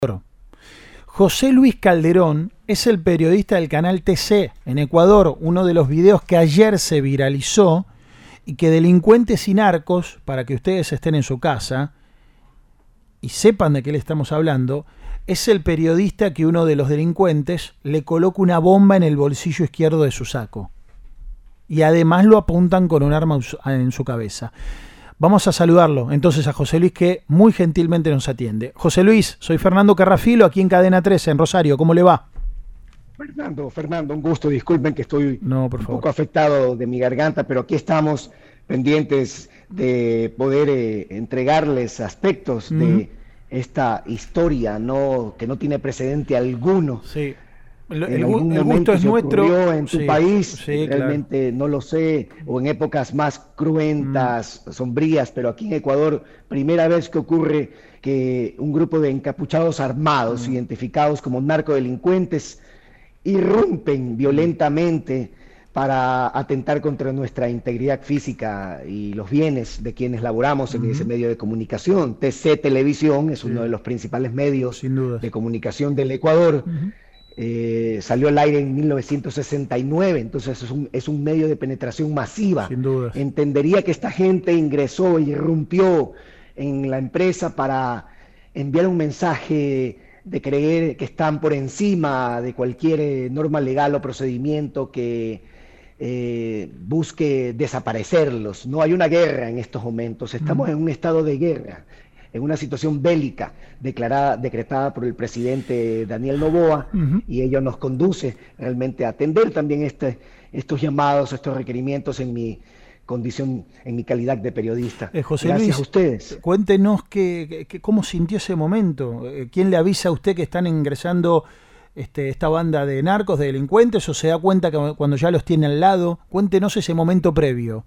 José Luis Calderón es el periodista del canal TC en Ecuador, uno de los videos que ayer se viralizó y que Delincuentes y Narcos, para que ustedes estén en su casa y sepan de qué le estamos hablando, es el periodista que uno de los delincuentes le coloca una bomba en el bolsillo izquierdo de su saco y además lo apuntan con un arma en su cabeza. Vamos a saludarlo entonces a José Luis, que muy gentilmente nos atiende. José Luis, soy Fernando Carrafilo, aquí en Cadena 13, en Rosario. ¿Cómo le va? Fernando, un gusto. Disculpen que estoy un poco afectado de mi garganta, pero aquí estamos pendientes de poder entregarles aspectos de esta historia que no tiene precedente alguno. Sí. El gusto es nuestro. En tu país, sí, realmente claro. no lo sé, o en épocas más cruentas, sombrías, pero aquí en Ecuador, primera vez que ocurre que un grupo de encapuchados armados, identificados como narcodelincuentes, irrumpen violentamente para atentar contra nuestra integridad física y los bienes de quienes laboramos en ese medio de comunicación. TC Televisión es uno de los principales medios de comunicación del Ecuador. Salió al aire en 1969, entonces es un medio de penetración masiva. Sin dudas. Entendería que esta gente ingresó y irrumpió en la empresa para enviar un mensaje de creer que están por encima de cualquier norma legal o procedimiento que busque desaparecerlos. No hay una guerra en estos momentos, estamos en un estado de guerra, en una situación bélica decretada por el presidente Daniel Noboa, y ello nos conduce realmente a atender también estos llamados, estos requerimientos en mi condición, en mi calidad de periodista. José Gracias Luis, a ustedes. Cuéntenos cómo sintió ese momento. ¿Quién le avisa a usted que están ingresando esta banda de narcos, de delincuentes, o se da cuenta que cuando ya los tiene al lado? Cuéntenos ese momento previo.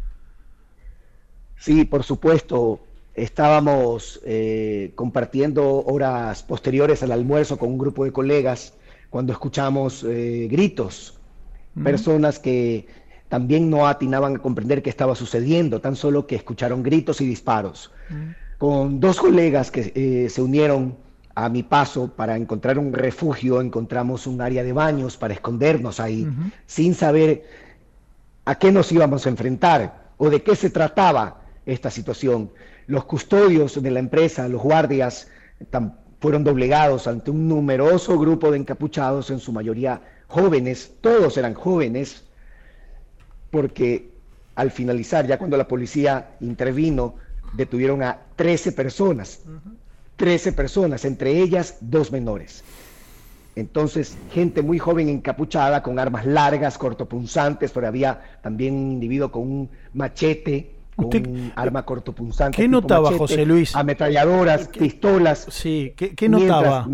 Sí, por supuesto. Estábamos compartiendo horas posteriores al almuerzo con un grupo de colegas cuando escuchamos gritos, personas que también no atinaban a comprender qué estaba sucediendo, tan solo que escucharon gritos y disparos. Con dos colegas que se unieron a mi paso para encontrar un refugio, encontramos un área de baños para escondernos ahí, sin saber a qué nos íbamos a enfrentar o de qué se trataba esta situación. Los custodios de la empresa, los guardias, fueron doblegados ante un numeroso grupo de encapuchados, en su mayoría jóvenes, todos eran jóvenes, porque al finalizar, ya cuando la policía intervino, detuvieron a 13 personas, 13 personas, entre ellas 2 menores. Entonces, gente muy joven encapuchada, con armas largas, cortopunzantes, pero había también un individuo con un machete, con un arma cortopunzante. ¿Qué notaba, machete, José Luis? Ametralladoras, pistolas. Sí, ¿qué notaba?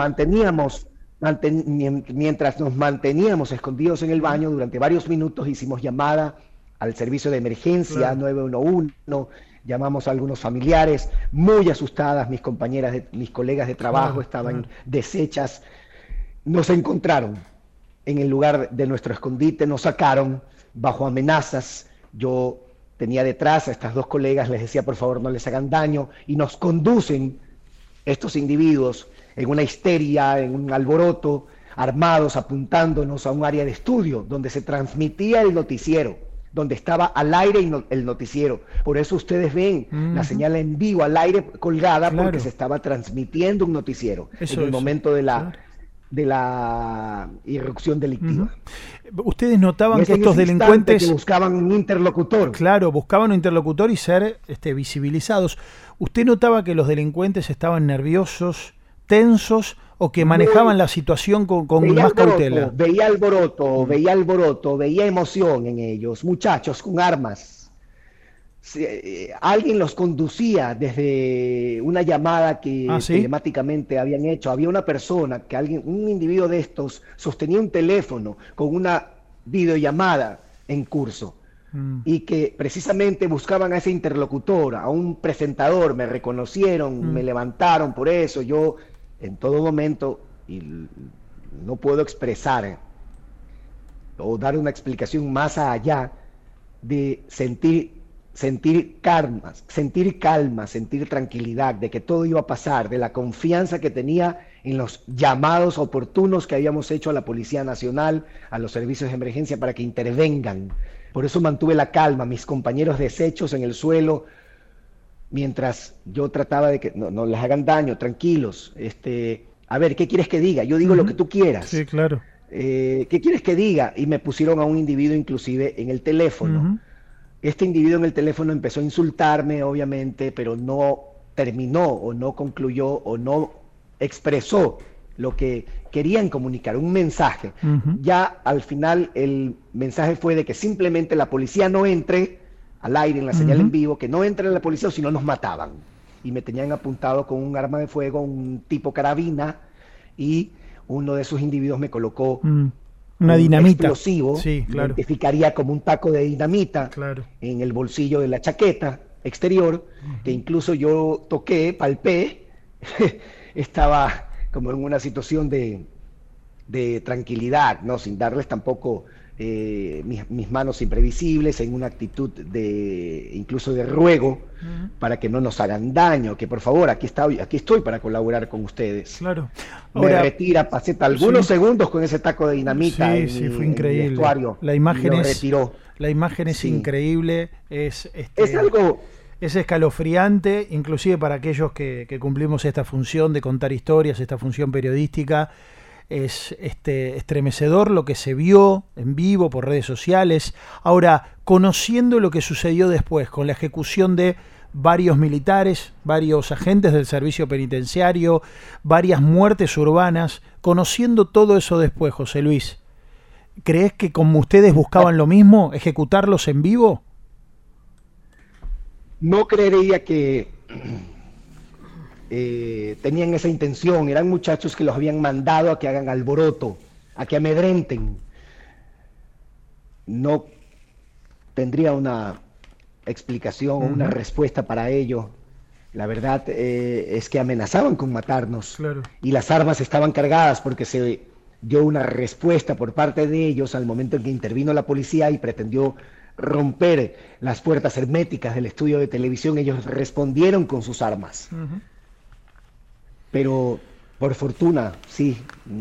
Mientras nos manteníamos escondidos en el baño, durante varios minutos hicimos llamada al servicio de emergencia, claro, 911, llamamos a algunos familiares, muy asustadas, mis colegas de trabajo estaban deshechas. Nos encontraron en el lugar de nuestro escondite, nos sacaron bajo amenazas. Yo tenía detrás a estas dos colegas, les decía por favor no les hagan daño, y nos conducen estos individuos en una histeria, en un alboroto, armados, apuntándonos a un área de estudio donde se transmitía el noticiero, donde estaba al aire el noticiero. Por eso ustedes ven la señal en vivo al aire colgada, claro, porque se estaba transmitiendo un noticiero en el momento de la irrupción delictiva. Ustedes notaban que estos delincuentes que buscaban un interlocutor. Claro, buscaban un interlocutor y ser visibilizados. ¿Usted notaba que los delincuentes estaban nerviosos, tensos, o que manejaban la situación con más cautela? Veía alboroto, veía emoción en ellos, muchachos con armas. Alguien los conducía desde una llamada que telemáticamente habían hecho. Había una persona, un individuo de estos, sostenía un teléfono con una videollamada en curso, y que precisamente buscaban a ese interlocutor, a un presentador. Me reconocieron, me levantaron por eso. Yo en todo momento, y no puedo expresar o dar una explicación más allá de sentir calma, sentir tranquilidad de que todo iba a pasar, de la confianza que tenía en los llamados oportunos que habíamos hecho a la Policía Nacional, a los servicios de emergencia para que intervengan. Por eso mantuve la calma, mis compañeros deshechos en el suelo, mientras yo trataba de que no les hagan daño, tranquilos. A ver, ¿qué quieres que diga? Yo digo lo que tú quieras. Sí, claro. ¿Qué quieres que diga? Y me pusieron a un individuo inclusive en el teléfono. Este individuo en el teléfono empezó a insultarme, obviamente, pero no terminó o no concluyó o no expresó lo que querían comunicar, un mensaje. Ya al final el mensaje fue de que simplemente la policía no entre al aire en la señal en vivo, que no entre la policía o si no nos mataban. Y me tenían apuntado con un arma de fuego, un tipo carabina, y uno de esos individuos me colocó una dinamita explosivo, sí, claro. Identificaría como un taco de dinamita, claro, en el bolsillo de la chaqueta exterior, que incluso yo toqué, palpé, estaba como en una situación de tranquilidad, ¿no? Sin darles tampoco mis manos imprevisibles, en una actitud incluso de ruego, para que no nos hagan daño, que por favor, aquí estoy para colaborar con ustedes. Claro. Ahora, me retira, pasé algunos segundos con ese taco de dinamita fue increíble. En el vestuario, la imagen y lo es retiró. La imagen es increíble, es algo... Es escalofriante, inclusive para aquellos que cumplimos esta función de contar historias, esta función periodística. Es estremecedor lo que se vio en vivo por redes sociales. Ahora, conociendo lo que sucedió después con la ejecución de varios militares, varios agentes del servicio penitenciario, varias muertes urbanas, conociendo todo eso después, José Luis, ¿crees que como ustedes buscaban lo mismo, ejecutarlos en vivo? No creería que tenían esa intención. Eran muchachos que los habían mandado a que hagan alboroto, a que amedrenten. No tendría una explicación o una respuesta para ello. La verdad es que amenazaban con matarnos. Claro. Y las armas estaban cargadas porque se dio una respuesta por parte de ellos al momento en que intervino la policía y pretendió romper las puertas herméticas del estudio de televisión. Ellos respondieron con sus armas. Pero por fortuna, sí,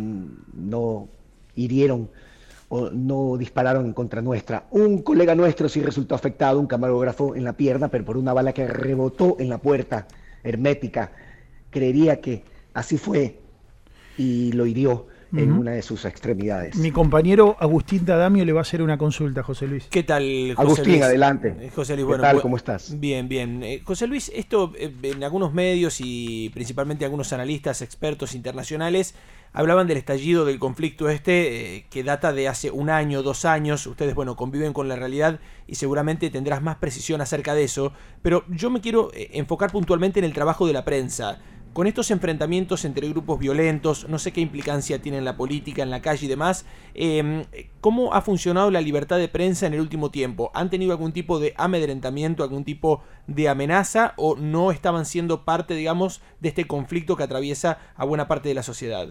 no hirieron o no dispararon contra nuestra. Un colega nuestro sí resultó afectado, un camarógrafo en la pierna, pero por una bala que rebotó en la puerta hermética. Creería que así fue y lo hirió en una de sus extremidades. Mi compañero Agustín Tadamio le va a hacer una consulta, José Luis. ¿Qué tal, José Agustín, Luis? Adelante. José Luis, ¿Qué tal? ¿Cómo estás? Bien, bien. José Luis, esto en algunos medios y principalmente algunos analistas, expertos internacionales, hablaban del estallido del conflicto que data de hace 1 año, 2 años. Ustedes, conviven con la realidad y seguramente tendrás más precisión acerca de eso. Pero yo me quiero enfocar puntualmente en el trabajo de la prensa. Con estos enfrentamientos entre grupos violentos, no sé qué implicancia tiene en la política, en la calle y demás, ¿cómo ha funcionado la libertad de prensa en el último tiempo? ¿Han tenido algún tipo de amedrentamiento, algún tipo de amenaza o no estaban siendo parte, digamos, de este conflicto que atraviesa a buena parte de la sociedad?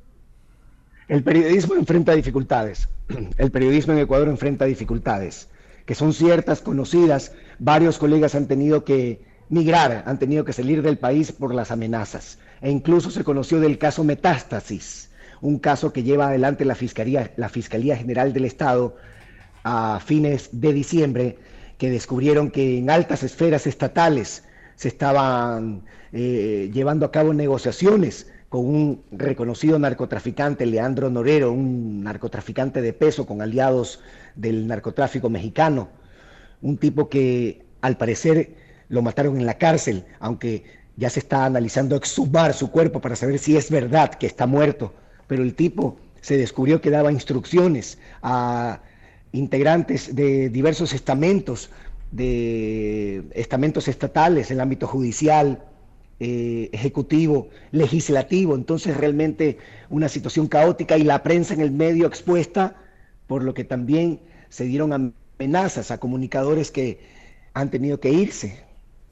El periodismo enfrenta dificultades. El periodismo en Ecuador enfrenta dificultades, que son ciertas, conocidas. Varios colegas han tenido que migrar, han tenido que salir del país por las amenazas. E incluso se conoció del caso Metástasis, un caso que lleva adelante la Fiscalía General del Estado a fines de diciembre, que descubrieron que en altas esferas estatales se estaban llevando a cabo negociaciones con un reconocido narcotraficante, Leandro Norero, un narcotraficante de peso con aliados del narcotráfico mexicano, un tipo que al parecer lo mataron en la cárcel, aunque ya se está analizando exhumar su cuerpo para saber si es verdad que está muerto, pero el tipo se descubrió que daba instrucciones a integrantes de diversos estamentos estatales, en el ámbito judicial, ejecutivo, legislativo. Entonces realmente una situación caótica y la prensa en el medio expuesta, por lo que también se dieron amenazas a comunicadores que han tenido que irse.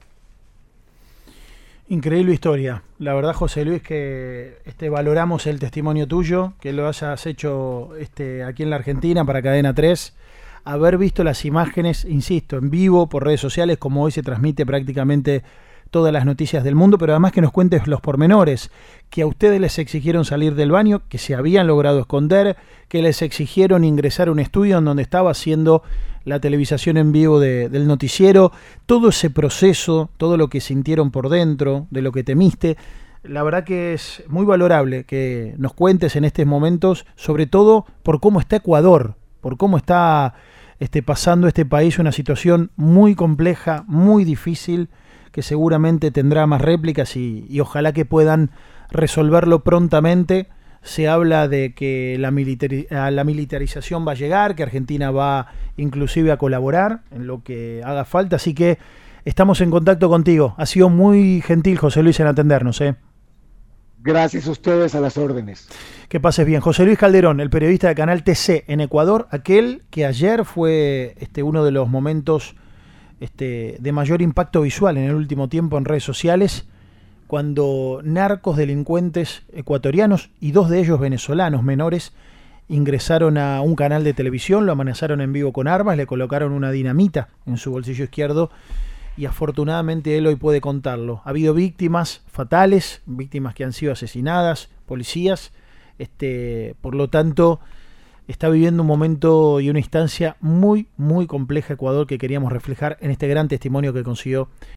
Increíble historia. La verdad, José Luis, que valoramos el testimonio tuyo, que lo hayas hecho aquí en la Argentina para Cadena 3. Haber visto las imágenes, insisto, en vivo por redes sociales, como hoy se transmite prácticamente todas las noticias del mundo, pero además que nos cuentes los pormenores, que a ustedes les exigieron salir del baño, que se habían logrado esconder, que les exigieron ingresar a un estudio en donde estaba haciendo la televisación en vivo del noticiero, todo ese proceso, todo lo que sintieron por dentro, de lo que temiste. La verdad que es muy valorable que nos cuentes en estos momentos, sobre todo por cómo está Ecuador, por cómo está pasando este país una situación muy compleja, muy difícil, que seguramente tendrá más réplicas y ojalá que puedan resolverlo prontamente. Se habla de que la militarización va a llegar, que Argentina va inclusive a colaborar en lo que haga falta, así que estamos en contacto contigo. Ha sido muy gentil, José Luis, en atendernos. Gracias a ustedes, a las órdenes. Que pases bien. José Luis Calderón, el periodista de Canal TC en Ecuador, aquel que ayer fue uno de los momentos de mayor impacto visual en el último tiempo en redes sociales, cuando narcos delincuentes ecuatorianos y 2 de ellos venezolanos menores ingresaron a un canal de televisión, lo amenazaron en vivo con armas, le colocaron una dinamita en su bolsillo izquierdo y afortunadamente él hoy puede contarlo. Ha habido víctimas fatales, víctimas que han sido asesinadas, policías, por lo tanto está viviendo un momento y una instancia muy, muy compleja Ecuador que queríamos reflejar en este gran testimonio que consiguió